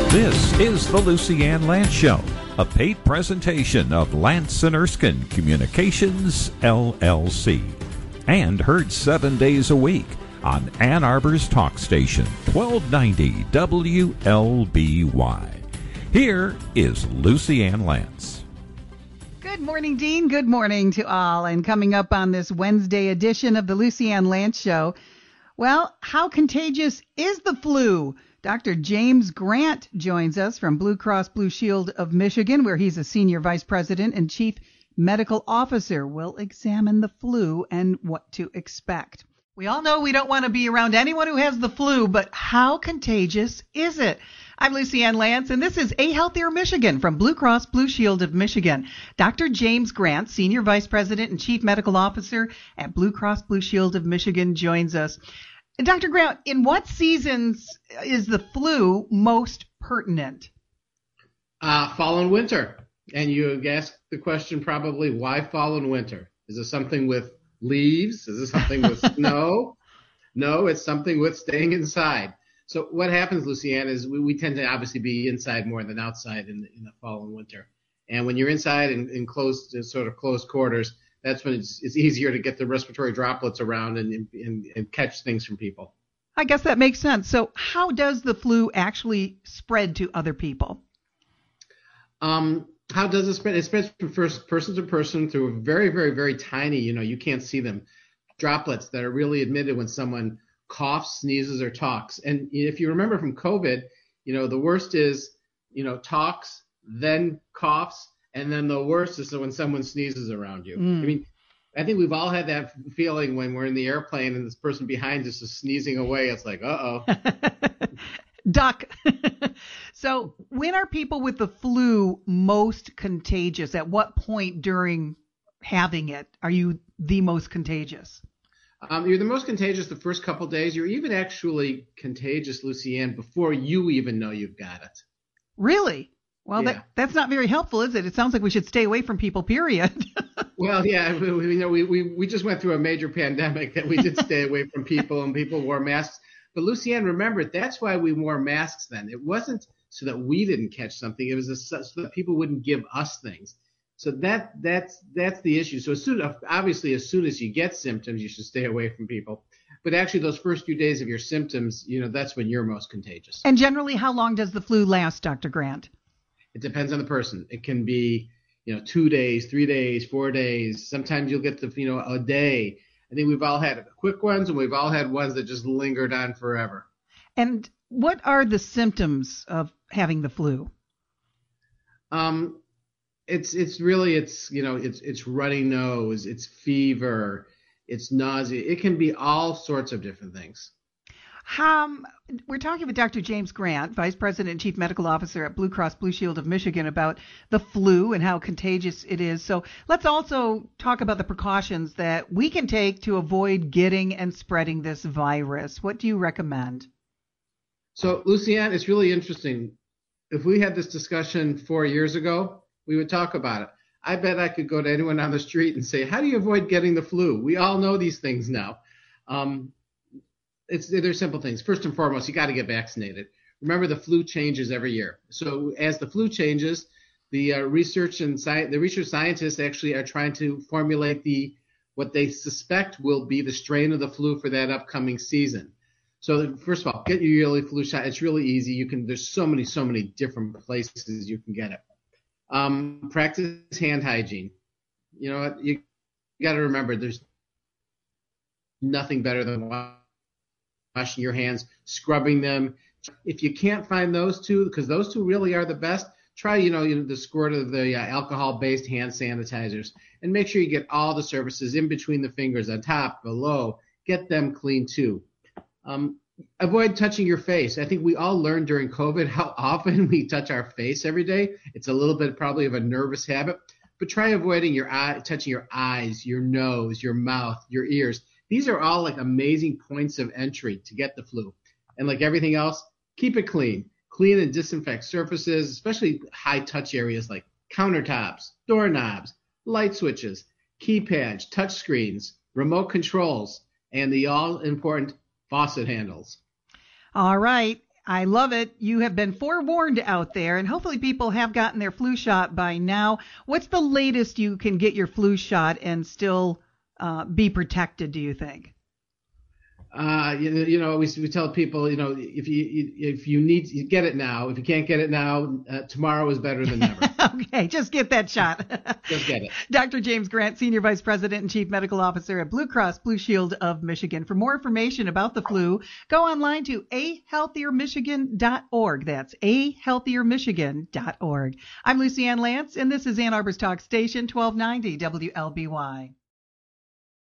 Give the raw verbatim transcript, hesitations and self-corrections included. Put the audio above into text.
This is the Lucy Ann Lance Show, a paid presentation of Lance and Erskine Communications, L L C, and heard seven days a week on Ann Arbor's talk station, twelve ninety W L B Y. Here is Lucy Ann Lance. Good morning, Dean. Good morning to all. And coming up on this Wednesday edition of the Lucy Ann Lance Show, well, how contagious is the flu? Doctor James Grant joins us from Blue Cross Blue Shield of Michigan, where he's a senior vice president and chief medical officer. We'll examine the flu and what to expect. We all know we don't want to be around anyone who has the flu, but how contagious is it? I'm Lucy Ann Lance, and this is A Healthier Michigan from Blue Cross Blue Shield of Michigan. Doctor James Grant, Senior Vice President and Chief Medical Officer at Blue Cross Blue Shield of Michigan, joins us. And Doctor Grant, in what seasons is the flu most pertinent? Uh, fall and winter. And you ask the question probably, why fall and winter? Is it something with leaves? Is it something with snow? No, it's something with staying inside. So what happens, Lucianne, is we, we tend to obviously be inside more than outside in the, in the fall and winter. And when you're inside in, in closed, in sort of closed quarters, that's when it's, it's easier to get the respiratory droplets around and, and, and catch things from people. I guess that makes sense. So how does the flu actually spread to other people? Um, how does it spread? It spreads from first person to person through a very, very, very tiny, you know, you can't see them, droplets that are really emitted when someone coughs, sneezes, or talks. And if you remember from COVID, you know, the worst is, you know, talks, then coughs, and then the worst is when someone sneezes around you. Mm. I mean, I think we've all had that feeling when we're in the airplane and this person behind us is sneezing away. It's like, uh-oh. Duck. So when are people with the flu most contagious? At what point during having it are you the most contagious? Um, you're the most contagious the first couple days. You're even actually contagious, Lucianne, before you even know you've got it. Really? Well, yeah. that, that's not very helpful, is it? It sounds like we should stay away from people, period. Well, yeah, we, we, you know, we, we, we just went through a major pandemic that we did stay away from people and people wore masks. But Lucianne, remember, that's why we wore masks then. It wasn't so that we didn't catch something. It was a, so that people wouldn't give us things. So that that's that's the issue. So as soon, obviously, as soon as you get symptoms, you should stay away from people. But actually, those first few days of your symptoms, you know, that's when you're most contagious. And generally, how long does the flu last, Doctor Grant? It depends on the person. It can be, you know, two days, three days, four days. Sometimes you'll get the, you know, a day. I think we've all had quick ones, and we've all had ones that just lingered on forever. And what are the symptoms of having the flu? Um, it's it's really it's you know it's it's runny nose, it's fever, it's nausea. It can be all sorts of different things. Um, we're talking with Doctor James Grant, Vice President and Chief Medical Officer at Blue Cross Blue Shield of Michigan, about the flu and how contagious it is. So let's also talk about the precautions that we can take to avoid getting and spreading this virus. What do you recommend? So, Lucianne, it's really interesting. If we had this discussion four years ago, we would talk about it. I bet I could go to anyone on the street and say, how do you avoid getting the flu? We all know these things now. Um, It's they're simple things. First and foremost, you got to get vaccinated. Remember, the flu changes every year. So as the flu changes, the uh, research and sci- the research scientists actually are trying to formulate the what they suspect will be the strain of the flu for that upcoming season. So first of all, get your yearly flu shot. It's really easy. You can. There's so many, so many different places you can get it. Um, practice hand hygiene. You know what? You got to remember, there's nothing better than washing your hands, scrubbing them. If you can't find those two, because those two really are the best, try, you know, you know the squirt of the uh, alcohol-based hand sanitizers, and make sure you get all the surfaces in between the fingers, on top, below. Get them clean too. Um, avoid touching your face. I think we all learned during COVID how often we touch our face every day. It's a little bit probably of a nervous habit, but try avoiding your eye, touching your eyes, your nose, your mouth, your ears. These are all like amazing points of entry to get the flu. And like everything else, keep it clean. Clean and disinfect surfaces, especially high touch areas like countertops, doorknobs, light switches, keypads, touch screens, remote controls, and the all important faucet handles. All right. I love it. You have been forewarned out there, and hopefully people have gotten their flu shot by now. What's the latest you can get your flu shot and still uh, be protected, do you think? Uh, you, you know, we, we tell people, you know, if you if you need, you get it now. If you can't get it now, uh, tomorrow is better than never. Okay, just get that shot. Just get it. Doctor James Grant, Senior Vice President and Chief Medical Officer at Blue Cross Blue Shield of Michigan. For more information about the flu, go online to a healthier michigan dot org. That's a healthier michigan dot org. I'm Lucy Ann Lance, and this is Ann Arbor's Talk Station, twelve ninety W L B Y.